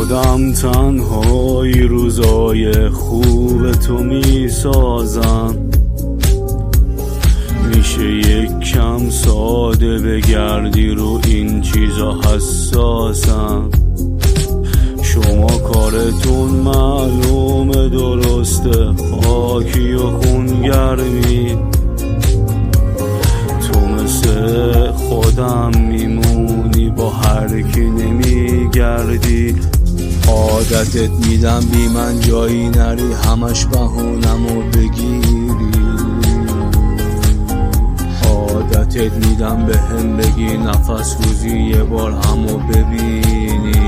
خودم تنهایی روزای خوب تو می سازم. میشه یک کم ساده بگردی رو این چیزا حساسم. شما کارتون معلومه درسته، خاکی و خونگرمی. تو مثل خودم میمونی، با هر کی نمیگردی. عادتت میدم بی من جایی نری، همش بهونمو بگیری. عادتت میدم به هم بگی نفس روزی یه بار همو ببینی.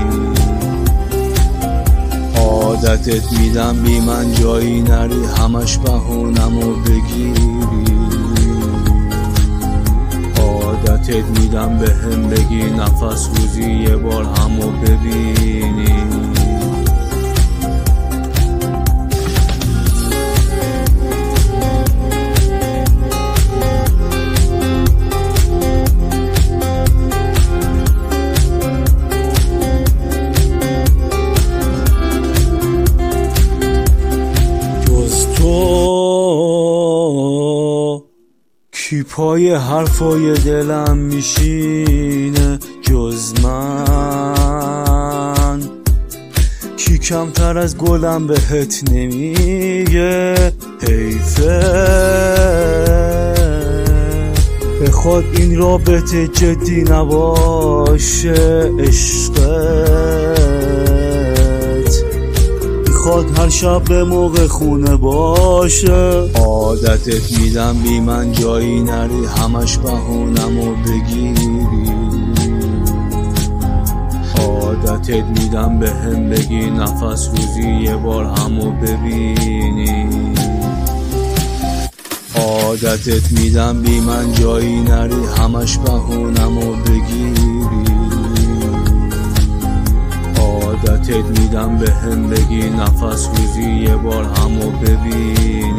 عادتت میدم بی من جایی نری، همش بهونمو بگیری. عادتت میدم به هم بگی نفس روزی یه بار همو ببینی. کی پای حرفای دلم میشینه جز من؟ کی کمتر از گلم بهت نمیگه حیفه؟ به خود این رابطه جدی نباشه. عشقت میخواد هر شب به موقع خونه باشه. عادتت میدم بی من جایی نری، همش بهونمو بگیری. عادتت میدم به هم بگی نفس روزی یه بار همو ببینی. عادتت میدم بی من جایی نری، همش بهونمو بگیری. عادتت میدم به هم بگی نفس روزی یه بار همو ببین.